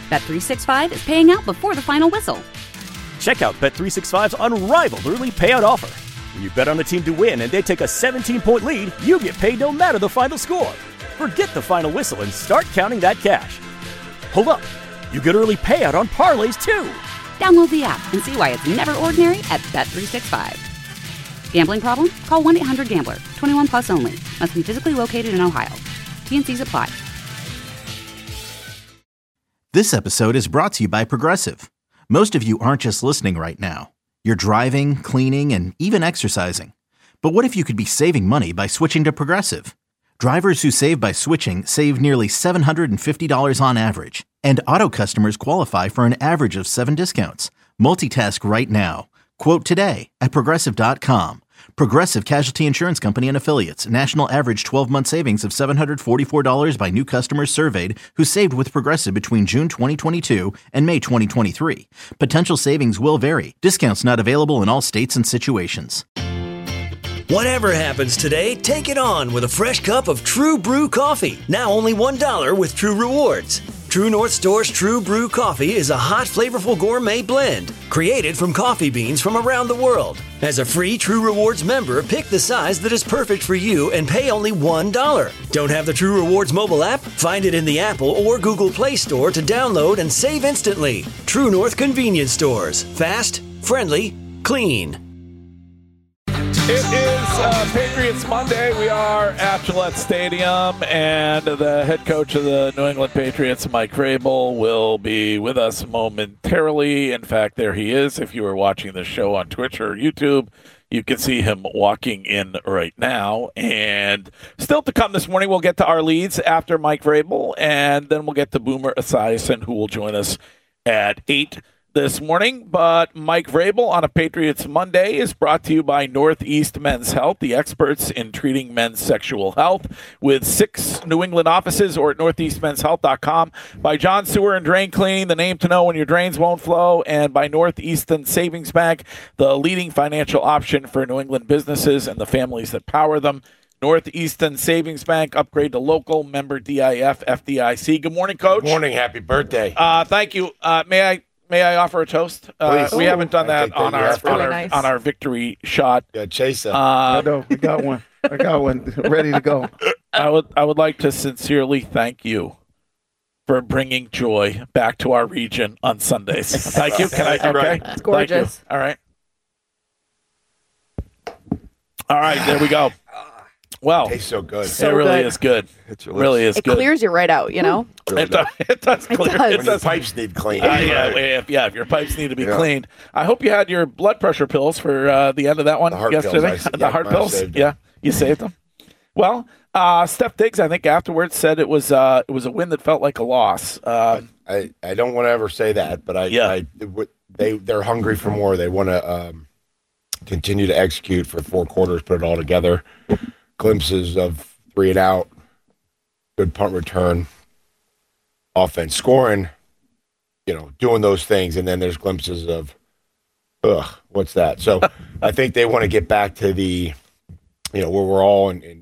Bet365 is paying out before the final whistle. Check out Bet365's unrivaled early payout offer. When you bet on a team to win and they take a 17-point lead, you get paid no matter the final score. Forget the final whistle and start counting that cash. Hold up. You get early payout on parlays, too. Download the app and see why it's never ordinary at Bet365. Gambling problem? Call 1-800-GAMBLER. 21 plus only. Must be physically located in Ohio. T&Cs apply. This episode is brought to you by Progressive. Most of you aren't just listening right now. You're driving, cleaning, and even exercising. But what if you could be saving money by switching to Progressive? Drivers who save by switching save nearly $750 on average. And auto customers qualify for an average of 7 discounts. Multitask right now. Quote today at Progressive.com. Progressive Casualty Insurance Company and Affiliates. National average 12-month savings of $744 by new customers surveyed who saved with Progressive between June 2022 and May 2023. Potential savings will vary. Discounts not available in all states and situations. Whatever happens today, take it on with a fresh cup of True Brew coffee. Now only $1 with True Rewards. True North Store's True Brew coffee is a hot, flavorful gourmet blend created from coffee beans from around the world. As a free True Rewards member, pick the size that is perfect for you and pay only $1. Don't have the True Rewards mobile app? Find it in the Apple or Google Play Store to download and save instantly. True North Convenience Stores. Fast, friendly, clean. It is Patriots Monday. We are at Gillette Stadium, and the head coach of the New England Patriots, Mike Vrabel, will be with us momentarily. In fact, there he is. If you are watching the show on Twitch or YouTube, you can see him walking in right now. And still to come this morning, we'll get to our leads after Mike Vrabel, and then we'll get to Boomer Esiason, who will join us at 8 this morning. But Mike Vrabel on a Patriots Monday is brought to you by Northeast Men's Health, the experts in treating men's sexual health, with 6 New England offices, or at northeastmenshealth.com. By John Sewer and Drain Cleaning, the name to know when your drains won't flow. And by Northeastern Savings Bank, the leading financial option for New England businesses and the families that power them. Northeastern Savings Bank, upgrade to local, member DIF, FDIC. Good morning, Coach. Good morning. Happy birthday. Thank you. May I offer a toast? We haven't done that on our victory shot. Yeah, Chaser. No, we got one. I got one ready to go. I would like to sincerely thank you for bringing joy back to our region on Sundays. Thank you. Can I? Okay, it's gorgeous. All right. There we go. Well, it tastes so good. It really is good. It really is good. It clears you right out, you know? It does clear. When your pipes need cleaned. If your pipes need to be cleaned. I hope you had your blood pressure pills for the end of that one yesterday. The heart pills. Yeah, you saved them. Well, Steph Diggs, I think afterwards said it was a win that felt like a loss. I don't want to ever say that, but they're hungry for more. They want to continue to execute for 4 quarters, put it all together. Glimpses of 3 and out, good punt return, offense scoring, doing those things, and then there's glimpses of, what's that? So I think they want to get back to the, where we're all in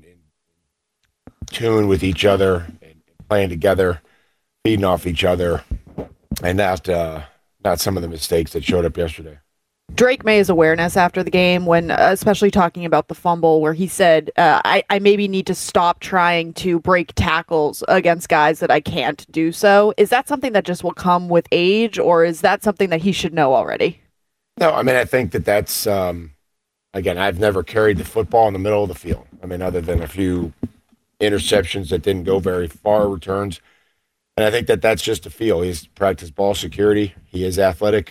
tune with each other and playing together, feeding off each other, and not some of the mistakes that showed up yesterday. Drake May's awareness after the game, when especially talking about the fumble, where he said, I maybe need to stop trying to break tackles against guys that I can't do so. Is that something that just will come with age, or is that something that he should know already? No, I think that's, again, I've never carried the football in the middle of the field. Other than a few interceptions that didn't go very far, returns. And I think that's just a feel. He's practiced ball security. He is athletic.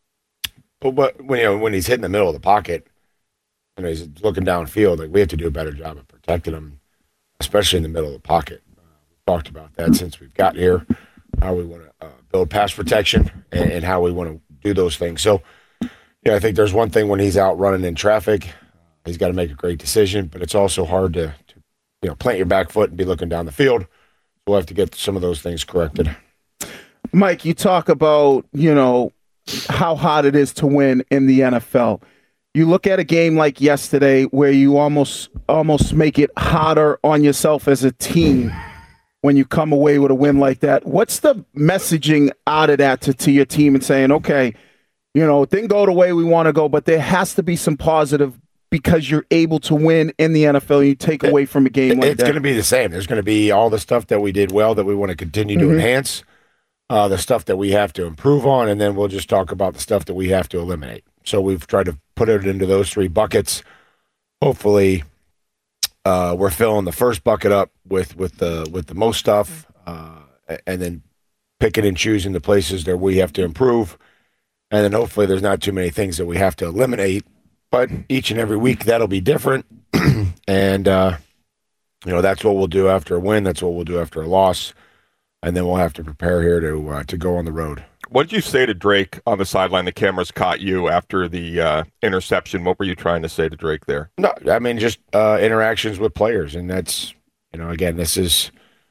But when he's hitting the middle of the pocket, he's looking downfield. We have to do a better job of protecting him, especially in the middle of the pocket. We've talked about that since we've got here, how we want to build pass protection and how we want to do those things. So, I think there's one thing when he's out running in traffic, he's got to make a great decision, but it's also hard to plant your back foot and be looking down the field. We'll have to get some of those things corrected. Mike, you talk about, how hard it is to win in the NFL. You look at a game like yesterday where you almost make it harder on yourself as a team. when you come away with a win like that. What's the messaging out of that to your team and saying, okay, it didn't go the way we want to go, but there has to be some positive because you're able to win in the NFL. You take away from a game like that. It's going to be the same. There's going to be all the stuff that we did well that we want to continue to enhance, the stuff that we have to improve on, and then we'll just talk about the stuff that we have to eliminate. So we've tried to put it into those 3 buckets. Hopefully, we're filling the first bucket up with the most stuff, and then picking and choosing the places that we have to improve, and then hopefully there's not too many things that we have to eliminate. But each and every week that'll be different, and that's what we'll do after a win. That's what we'll do after a loss, and then we'll have to prepare here to go on the road. What did you say to Drake on the sideline? The cameras caught you after the interception. What were you trying to say to Drake there? No, I mean just interactions with players, and that's again, this is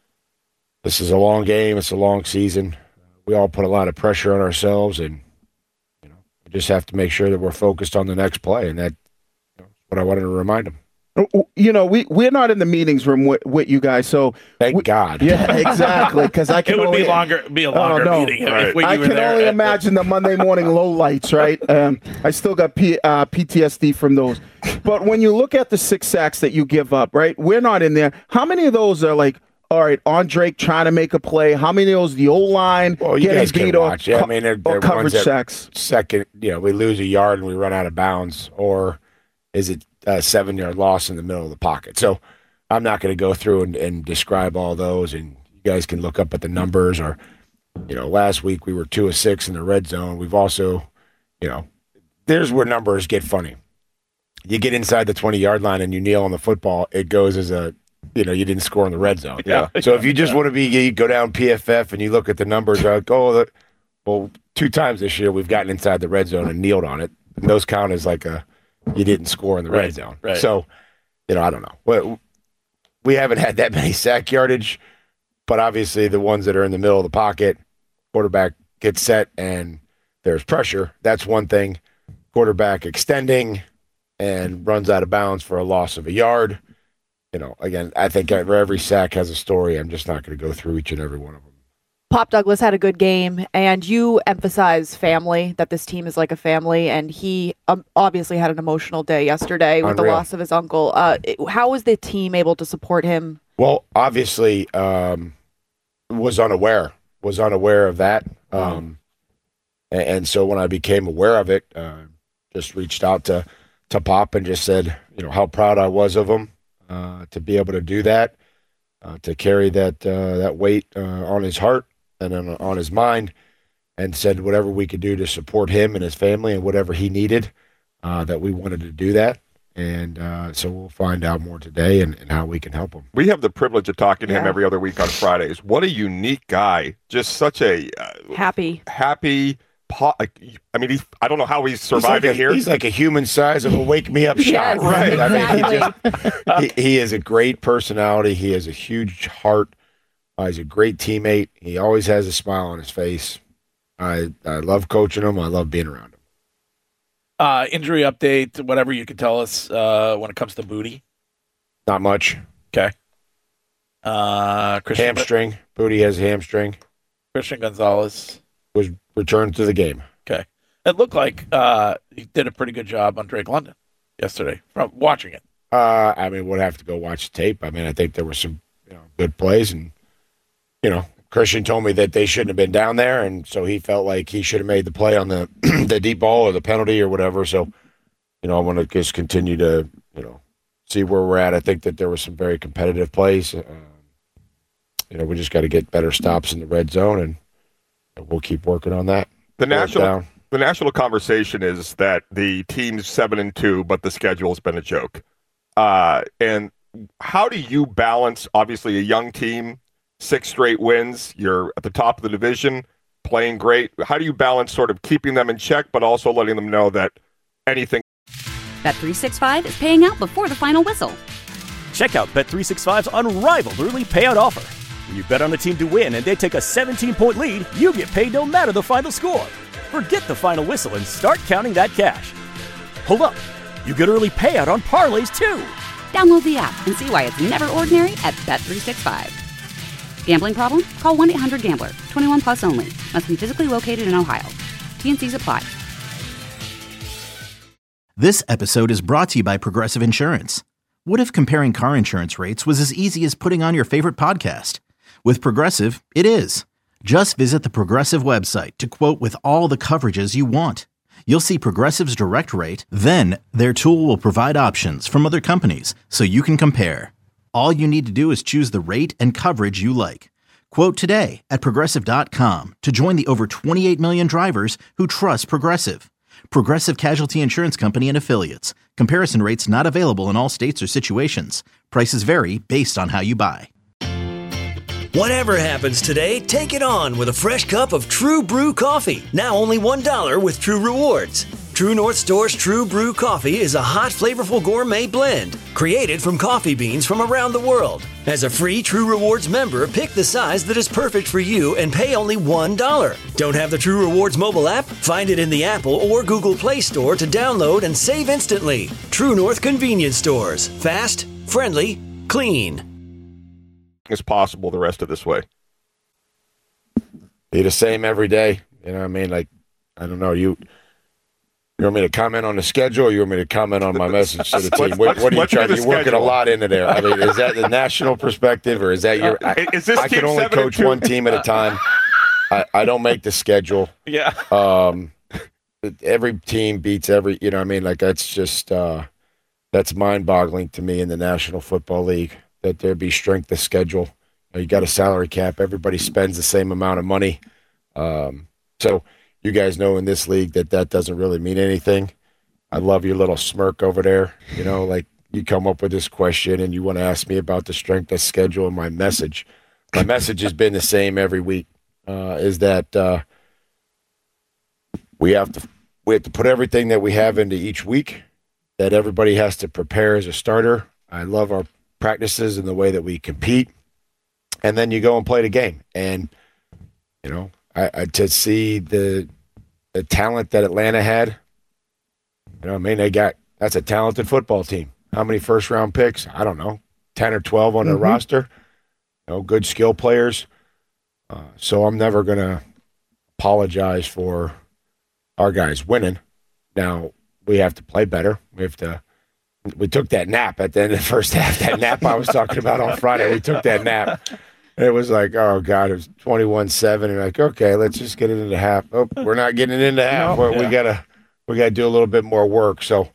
a long game. It's a long season. We all put a lot of pressure on ourselves, and we just have to make sure that we're focused on the next play, and that's what I wanted to remind them. We're not in the meetings room with you guys, so thank God. Yeah, exactly. Because I can it would only, be a longer meeting. Right. I can only imagine the Monday morning lowlights, right? I still got PTSD from those. But when you look at the 6 sacks that you give up, right? We're not in there. How many of those are like, all right, on Drake trying to make a play? How many of those the O-line getting beat watch. Yeah, I mean, they're coverage sacks? Second, we lose a yard and we run out of bounds, or is it a 7-yard loss in the middle of the pocket? So I'm not going to go through and describe all those, and you guys can look up at the numbers. Or, last week we were 2 of 6 in the red zone. We've also, there's where numbers get funny. You get inside the 20-yard line and you kneel on the football, it goes as a, you didn't score in the red zone. Yeah. So if you just want to you go down PFF and you look at the numbers, like, well, 2 times this year we've gotten inside the red zone and kneeled on it. And those count as like you didn't score in the red zone. Right. So, I don't know. We haven't had that many sack yardage, but obviously the ones that are in the middle of the pocket, quarterback gets set and there's pressure. That's one thing. Quarterback extending and runs out of bounds for a loss of a yard. Again, I think every sack has a story. I'm just not going to go through each and every one of them. Pop Douglas had a good game, and you emphasize family, that this team is like a family, and he obviously had an emotional day yesterday with the loss of his uncle. How was the team able to support him? Well, obviously, was unaware of that. And so when I became aware of it, just reached out to Pop and just said, how proud I was of him to be able to do that, to carry that weight on his heart and on his mind, and said whatever we could do to support him and his family and whatever he needed, that we wanted to do that. And so we'll find out more today and how we can help him. We have the privilege of talking to him every other week on Fridays. What a unique guy. Just such a happy. I mean, I don't know how he's surviving here. He's like a human size of a wake me up shot. Right. Exactly. I mean, he has a great personality. He has a huge heart. He's a great teammate. He always has a smile on his face. I love coaching him. I love being around him. Injury update, whatever you can tell us when it comes to Booty. Not much. Okay. Hamstring. Booty has a hamstring. Christian Gonzalez was returned to the game. Okay. It looked like he did a pretty good job on Drake London yesterday from watching it. I mean, we'll have to go watch the tape. I mean, I think there were some good plays, and Christian told me that they shouldn't have been down there, and so he felt like he should have made the play on the the deep ball or the penalty or whatever. So, I want to just continue to see where we're at. I think that there were some very competitive plays. We just got to get better stops in the red zone, and we'll keep working on that. The national conversation is that the team's 7-2, but the schedule's been a joke. And how do you balance, obviously, a young team, 6 straight wins, you're at the top of the division, playing great. How do you balance sort of keeping them in check, but also letting them know that anything... Bet365 is paying out before the final whistle. Check out Bet365's unrivaled early payout offer. When you bet on a team to win and they take a 17-point lead, you get paid no matter the final score. Forget the final whistle and start counting that cash. Hold up. You get early payout on parlays, too. Download the app and see why it's never ordinary at Bet365. Gambling problem? Call 1-800-GAMBLER. 21 plus only. Must be physically located in Ohio. T&Cs apply. This episode is brought to you by Progressive Insurance. What if comparing car insurance rates was as easy as putting on your favorite podcast? With Progressive, it is. Just visit the Progressive website to quote with all the coverages you want. You'll see Progressive's direct rate, then their tool will provide options from other companies so you can compare. All you need to do is choose the rate and coverage you like. Quote today at Progressive.com to join the over 28 million drivers who trust Progressive. Progressive Casualty Insurance Company and Affiliates. Comparison rates not available in all states or situations. Prices vary based on how you buy. Whatever happens today, take it on with a fresh cup of True Brew coffee. Now only $1 with True Rewards. True North Store's True Brew coffee is a hot, flavorful gourmet blend created from coffee beans from around the world. As a free True Rewards member, pick the size that is perfect for you and pay only $1. Don't have the True Rewards mobile app? Find it in the Apple or Google Play Store to download and save instantly. True North Convenience Stores. Fast, friendly, clean. As possible the rest of this way. Be the same every day. You know what I mean? Like, I don't know, you want me to comment on the schedule, or you want me to comment on my message to the team? What are you trying? You're working a lot into there. I mean, is that the national perspective, or is that your? I can only coach one team at a time. I don't make the schedule. Yeah. Every team beats every. You know what I mean? Like, that's just that's mind-boggling to me in the National Football League that there be strength of schedule. You got a salary cap. Everybody spends the same amount of money. So. You guys know in this league that doesn't really mean anything. I love your little smirk over there. You know, like you come up with this question and you want to ask me about the strength of schedule and my message. My message has been the same every week, is that we have to put everything that we have into each week, that everybody has to prepare as a starter. I love our practices and the way that we compete. And then you go and play the game. And, you know, I to see the talent that Atlanta had, you know, I mean, that's a talented football team. How many first round picks? I don't know, 10 or 12 on the roster. You know, good skill players. So I'm never gonna apologize for our guys winning. Now we have to play better. We took that nap at the end of the first half. That nap I was talking about on Friday. We took that nap. It was like, oh, God, it was 21-7. And like, okay, let's just get it into half. Oh, we're not getting it into half. No, we gotta do a little bit more work. So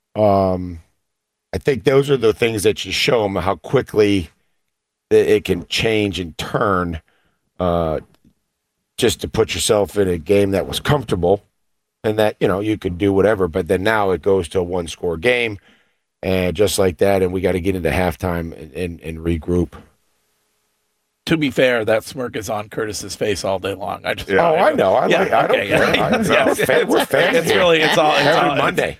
I think those are the things that you show them how quickly it can change and turn just to put yourself in a game that was comfortable and that, you know, you could do whatever. But then now it goes to a one-score game and just like that, and we got to get into halftime and regroup. To be fair, that smirk is on Curtis's face all day long. I know. I don't care. We're fans. It's all Monday.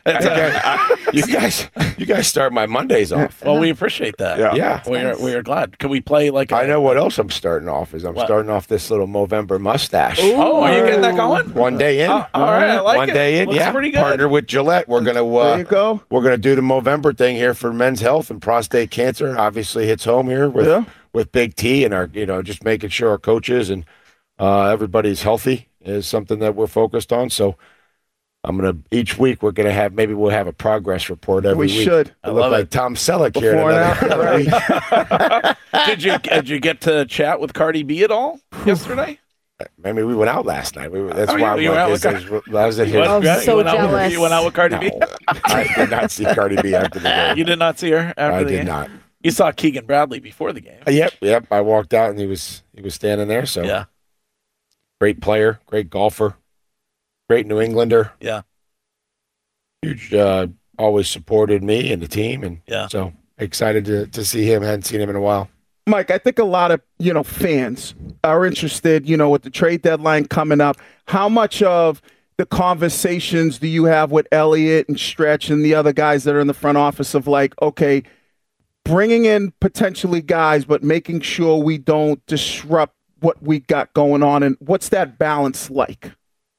You guys start my Mondays off. Well, we appreciate that. Yeah. We are glad. Can we play like? I know what else I'm starting off is starting off this little Movember mustache. Ooh, are you getting that going? One day in. All right, I like it. One day in. Looks pretty good. Partner with Gillette. We're gonna. There you go. We're gonna do the Movember thing here for men's health and prostate cancer. Obviously, hits home here with Big T and our, just making sure our coaches and everybody's healthy is something that we're focused on. So each week we'll have a progress report every week. We should. I look like Tom Selleck here. Did you get to chat with Cardi B at all yesterday? I mean, we went out last night. That's why I was at here. So jealous. You went out with Cardi B? I did not see Cardi B after the game. You did not see her after the game? I did not. You saw Keegan Bradley before the game. Yep. I walked out and he was standing there. So yeah, great player, great golfer, great New Englander. Yeah, huge. Always supported me and the team, and so excited to see him. Hadn't seen him in a while. Mike, I think a lot of fans are interested. With the trade deadline coming up, how much of the conversations do you have with Elliott and Stretch and the other guys that are in the front office of like, okay, bringing in potentially guys, but making sure we don't disrupt what we got going on, and what's that balance like?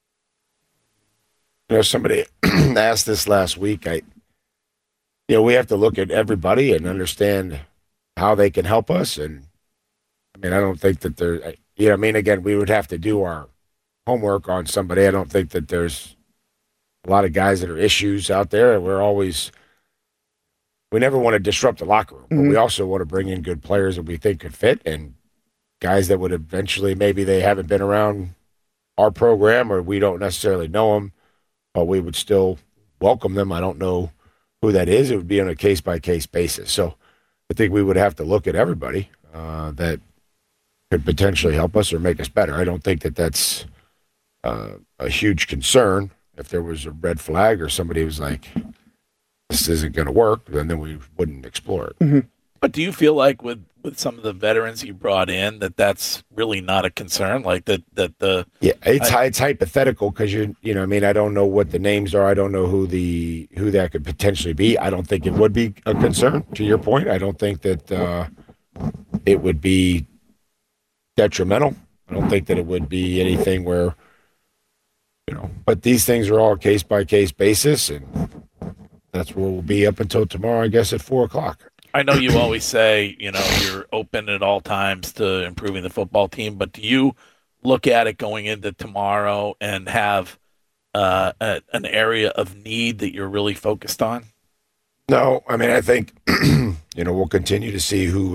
Somebody asked this last week. We have to look at everybody and understand how they can help us, and I mean, I don't think that there. I mean, again, we would have to do our homework on somebody. I don't think that there's a lot of guys that are issues out there. We never want to disrupt the locker room, but we also want to bring in good players that we think could fit and guys that would eventually, maybe they haven't been around our program or we don't necessarily know them, but we would still welcome them. I don't know who that is. It would be on a case-by-case basis. So I think we would have to look at everybody that could potentially help us or make us better. I don't think that that's a huge concern. If there was a red flag or somebody was like, this isn't going to work, then we wouldn't explore it. Mm-hmm. But do you feel like with some of the veterans you brought in that's really not a concern? Like that yeah, it's hypothetical because I mean, I don't know what the names are. I don't know who that could potentially be. I don't think it would be a concern. To your point, I don't think that it would be detrimental. I don't think that it would be anything where But these things are all case by case basis, and that's where we'll be up until tomorrow, I guess, at 4:00. I know you always say, you're open at all times to improving the football team, but do you look at it going into tomorrow and have an area of need that you're really focused on? No, I mean, I think, we'll continue to see who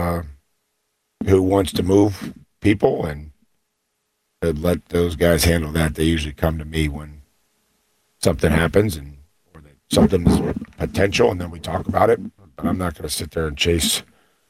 wants to move people and let those guys handle that. They usually come to me when something happens or that something is potential, and then we talk about it. But I'm not going to sit there and chase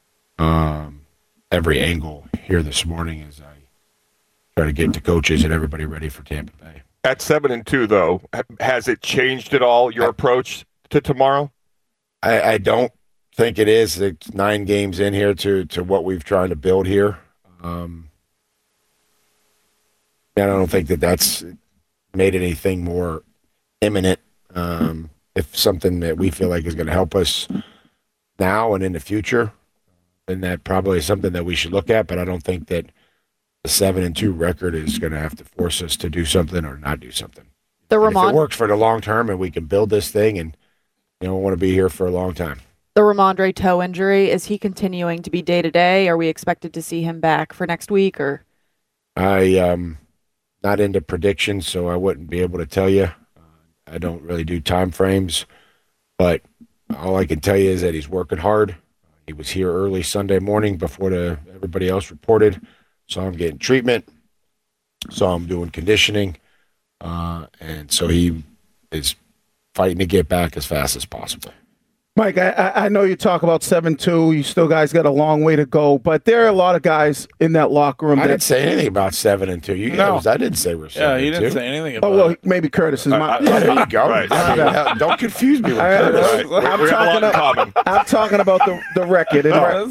every angle here this morning as I try to get the coaches and everybody ready for Tampa Bay. At 7-2, though, has it changed at all, your approach to tomorrow? I don't think it is. It's 9 games in here to what we've tried to build here. I don't think that that's made anything more imminent. If something that we feel like is going to help us now and in the future, then that probably is something that we should look at. But I don't think that the 7-2 record is going to have to force us to do something or not do something. If it works for the long term and we can build this thing and we want to be here for a long time. The Ramondre toe injury, is he continuing to be day-to-day? Are we expected to see him back for next week? Or I not into predictions, so I wouldn't be able to tell you. I don't really do time frames, but all I can tell you is that he's working hard. He was here early Sunday morning before everybody else reported. Saw him getting treatment, saw him doing conditioning, and so he is fighting to get back as fast as possible. Mike, I know you talk about 7-2. You still guys got a long way to go, but there are a lot of guys in that locker room. I didn't say anything about 7-2. I didn't say we're 7-2. Yeah, you didn't say anything about. Oh well, maybe Curtis is my. There you go. Right. Don't confuse me with Curtis. I'm talking about the record,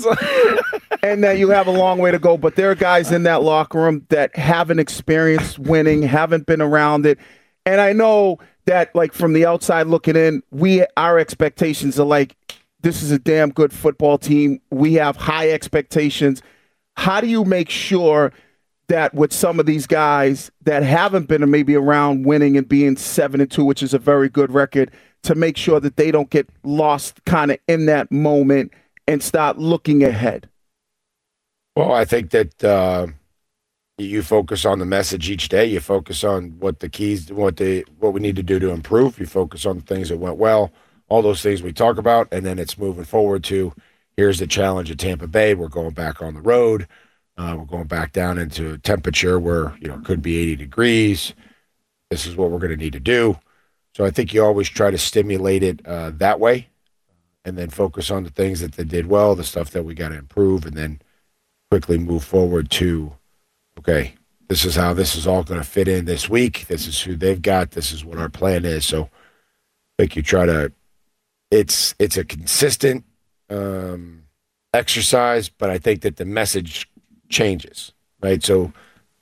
and that you have a long way to go. But there are guys in that locker room that haven't experienced winning, haven't been around it, and I know that, like, from the outside looking in, our expectations are like, this is a damn good football team. We have high expectations. How do you make sure that with some of these guys that haven't been maybe around winning and being 7-2, which is a very good record, to make sure that they don't get lost kind of in that moment and start looking ahead? Well, I think that you focus on the message each day. You focus on what the keys, what we need to do to improve. You focus on the things that went well, all those things we talk about, and then it's moving forward to here's the challenge at Tampa Bay. We're going back on the road. We're going back down into a temperature where it could be 80 degrees. This is what we're going to need to do. So I think you always try to stimulate it that way, and then focus on the things that they did well, the stuff that we got to improve, and then quickly move forward to, okay, this is how this is all going to fit in this week. This is who they've got. This is what our plan is. So I think you try to – it's a consistent exercise, but I think that the message changes, right? So,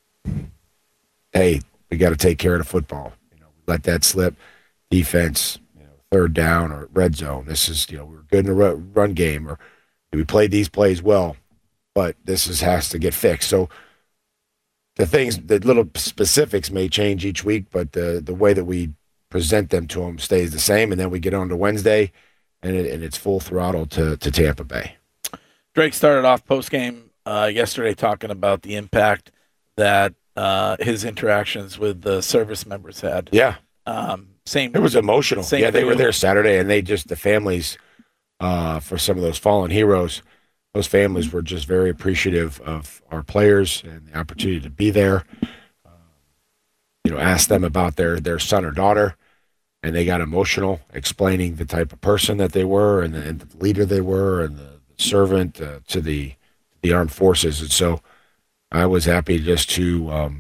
hey, we got to take care of the football. Let that slip. Defense, third down or red zone. This is, we were good in the run game, or we played these plays well, but this has to get fixed. So the little specifics may change each week, but the way that we present them to them stays the same. And then we get on to Wednesday, and it's full throttle to Tampa Bay. Drake started off post-game yesterday talking about the impact that his interactions with the service members had. Yeah. Same. It was emotional. Same They for were you. there Saturday, and the families, for some of those fallen heroes, those families were just very appreciative of our players and the opportunity to be there. Asked them about their son or daughter, and they got emotional, explaining the type of person that they were and the leader they were and the servant to the armed forces. And so I was happy just to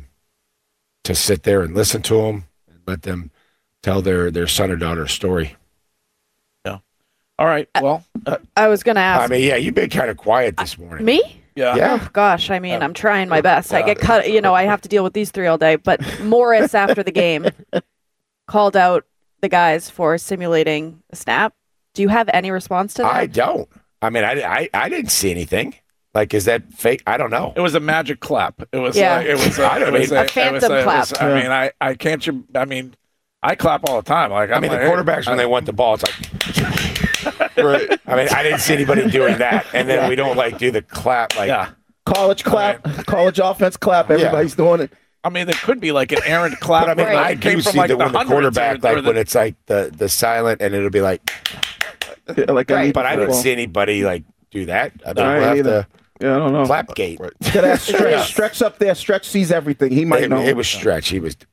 sit there and listen to them and let them tell their son or daughter's story. Yeah. All right. Well, I was going to ask. I mean, yeah, you've been kind of quiet this morning. Me? Yeah. Oh, gosh, I mean, I'm trying my best. I get cut, I have to deal with these three all day. But Morris, after the game, called out the guys for simulating a snap. Do you have any response to that? I don't. I mean, I didn't see anything. Like, is that fake? I don't know. it was a magic clap. It was. Yeah. It was. I don't mean- A phantom clap. I can't. I mean, I clap all the time. Like, I mean, the quarterbacks, when they want the ball, it's like, right. I mean, I didn't see anybody doing that. And then we don't, do the clap. Yeah. College clap, college offense clap. Everybody's doing it. I mean, there could be like an errant clap. But I mean, like, I it came do from see like when the hundreds quarterback, or when it's like the silent, and it'll be like, Right. but I didn't see anybody do that. I mean, I we'll have either. to Yeah, I don't know. clap gate. Look at that Stretch up there. Stretch sees everything. He might know. It was Stretch.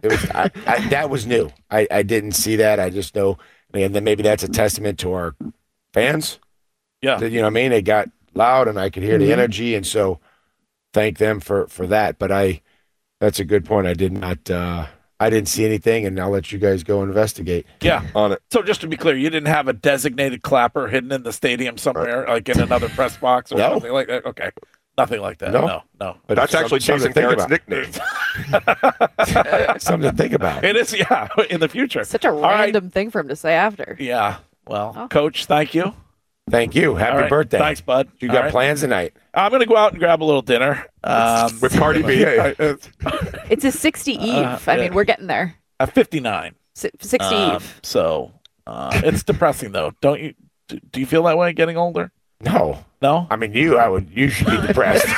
That was new. I didn't see that. I just know, and then maybe that's a testament to our fans. Yeah. That, you know what I mean? They got loud, and I could hear the energy, and so thank them for that. But that's a good point. I didn't see anything, and I'll let you guys go investigate. Yeah. On it. So just to be clear, you didn't have a designated clapper hidden in the stadium somewhere, like in another press box or No. something like that? Okay. Nothing like that. No. No. But That's actually something Jason to think Garrett's about. nickname. Something to think about. It is, yeah, in the future. Such a All right. random thing for him to say after. Yeah. Well, Oh. Coach, thank you. Thank you. Happy All right. birthday. Thanks, bud. You All got right. plans tonight? I'm going to go out and grab a little dinner. With Cardi B. It's a 60 Eve. I mean, we're getting there. 59. 60 Eve. So it's depressing, though. Don't you? Do you feel that way getting older? No. No? I mean, you should be depressed.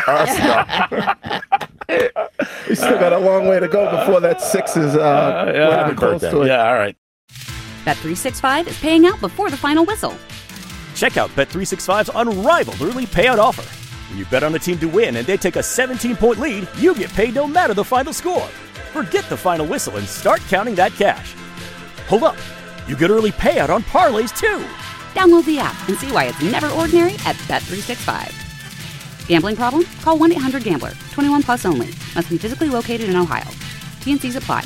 We still got a long way to go before that 6 is yeah. close to it. Yeah, all right. Bet365 is paying out before the final whistle. Check out Bet365's unrivaled early payout offer. When you bet on a team to win and they take a 17-point lead, you get paid no matter the final score. Forget the final whistle and start counting that cash. Hold up. You get early payout on parlays, too. Download the app and see why it's never ordinary at Bet365. Gambling problem? Call 1-800-GAMBLER. 21 plus only. Must be physically located in Ohio. T&Cs apply.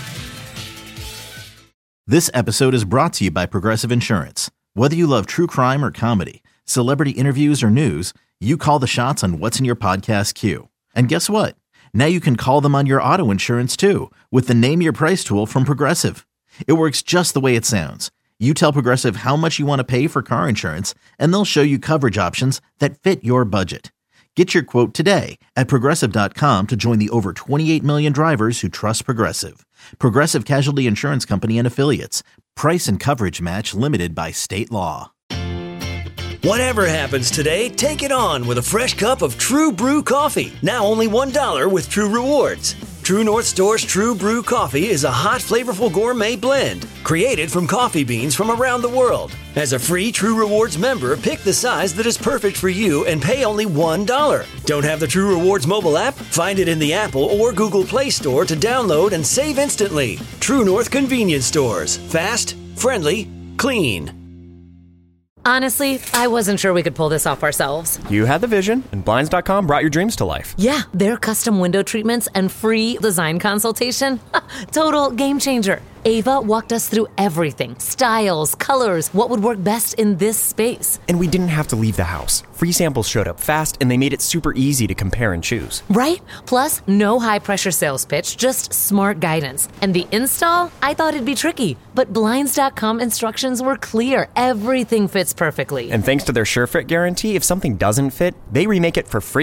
This episode is brought to you by Progressive Insurance. Whether you love true crime or comedy, celebrity interviews or news, you call the shots on what's in your podcast queue. And guess what? Now you can call them on your auto insurance too with the Name Your Price tool from Progressive. It works just the way it sounds. You tell Progressive how much you want to pay for car insurance, and they'll show you coverage options that fit your budget. Get your quote today at Progressive.com to join the over 28 million drivers who trust Progressive. Progressive Casualty Insurance Company and Affiliates. Price and coverage match limited by state law. Whatever happens today, take it on with a fresh cup of True Brew coffee. Now only $1 with True Rewards. True North Store's True Brew coffee is a hot, flavorful gourmet blend created from coffee beans from around the world. As a free True Rewards member, pick the size that is perfect for you and pay only $1. Don't have the True Rewards mobile app? Find it in the Apple or Google Play Store to download and save instantly. True North Convenience Stores. Fast, friendly, clean. Honestly, I wasn't sure we could pull this off ourselves. You had the vision, and Blinds.com brought your dreams to life. Yeah, their custom window treatments and free design consultation. Total game changer. Ava walked us through everything. Styles, colors, what would work best in this space. And we didn't have to leave the house. Free samples showed up fast, and they made it super easy to compare and choose. Right? Plus, no high-pressure sales pitch, just smart guidance. And the install? I thought it'd be tricky, but Blinds.com instructions were clear. Everything fits perfectly. And thanks to their SureFit guarantee, if something doesn't fit, they remake it for free.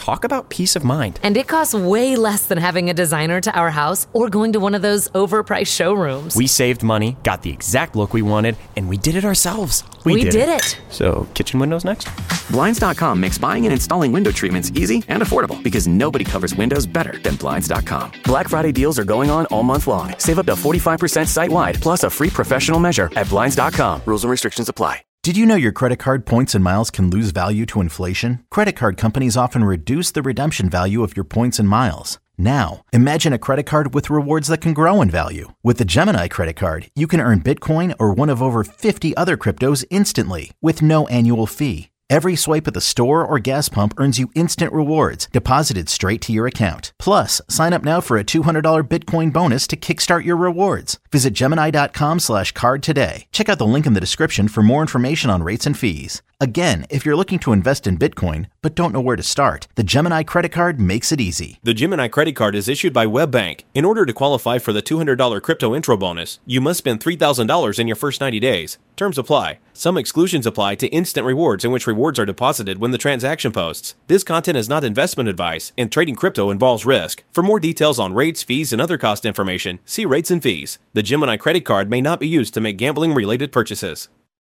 Talk about peace of mind. And it costs way less than having a designer to our house or going to one of those overpriced showrooms. We saved money, got the exact look we wanted, and we did it ourselves. We did it. So, kitchen windows next? Blinds.com makes buying and installing window treatments easy and affordable because nobody covers windows better than Blinds.com. Black Friday deals are going on all month long. Save up to 45% site-wide, plus a free professional measure at Blinds.com. Rules and restrictions apply. Did you know your credit card points and miles can lose value to inflation? Credit card companies often reduce the redemption value of your points and miles. Now, imagine a credit card with rewards that can grow in value. With the Gemini credit card, you can earn Bitcoin or one of over 50 other cryptos instantly with no annual fee. Every swipe at the store or gas pump earns you instant rewards deposited straight to your account. Plus, sign up now for a $200 Bitcoin bonus to kickstart your rewards. Visit Gemini.com/card today. Check out the link in the description for more information on rates and fees. Again, if you're looking to invest in Bitcoin but don't know where to start, the Gemini credit card makes it easy. The Gemini credit card is issued by WebBank. In order to qualify for the $200 crypto intro bonus, you must spend $3,000 in your first 90 days. Terms apply. Some exclusions apply to instant rewards in which rewards are deposited when the transaction posts. This content is not investment advice, and trading crypto involves risk. For more details on rates, fees, and other cost information, see rates and fees. The Gemini credit card may not be used to make gambling-related purchases.